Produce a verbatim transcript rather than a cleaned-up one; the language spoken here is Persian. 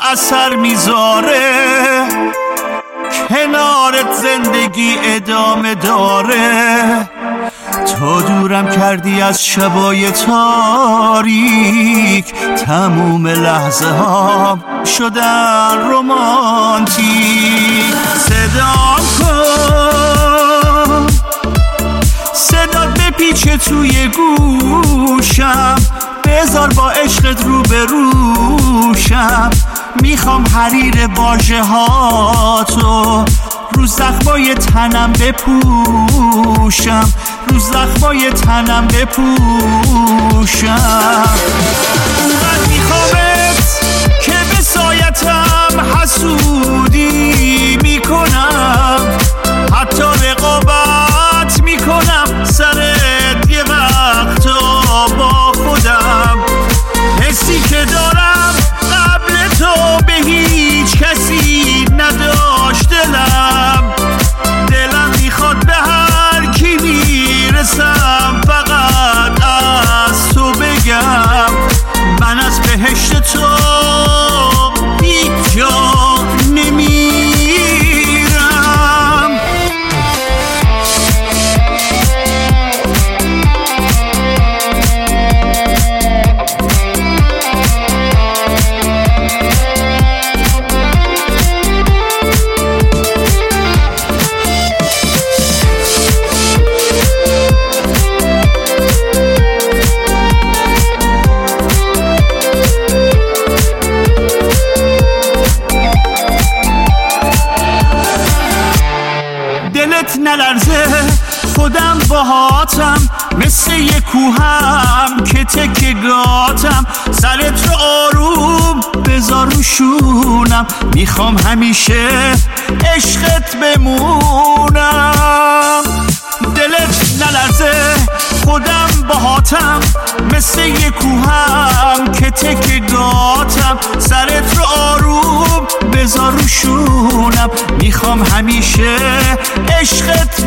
اثر میذاره، کنارت زندگی ادامه داره. تو دورم کردی از شبای تاریک، تموم لحظه ها شدن رومانتیک. صدام کن، صدات بپیچه توی گوشم، بذار با عشقت رو به روشم. میخوام حریر واژه هاتو رو زخمای تنم بپوشم، رو زخمای تنم بپوشم. اونقدر میخوامت که به سایتم حسودی میکنم، حتی رقابت میکنم سرت یه وقتا با خودم. حسی که دارم قبل تو به هیچ کسی نداشت. دلم دلم میخواد به هر کی میرسم فقط از تو بگم، من از بهشت تو هیچ جا نمیرم. نلرزه خودم باهاتم، مثل یه کوهم که تکه گاتم. سرت رو آروم بذار رو شونم، میخوام همیشه عشقت بمونم. دلت نلرزه خودم باهاتم، مثل یه کوهم که تکه گاتم. سرت رو آروم بذار رو شونم، میخوام همیشه عشقت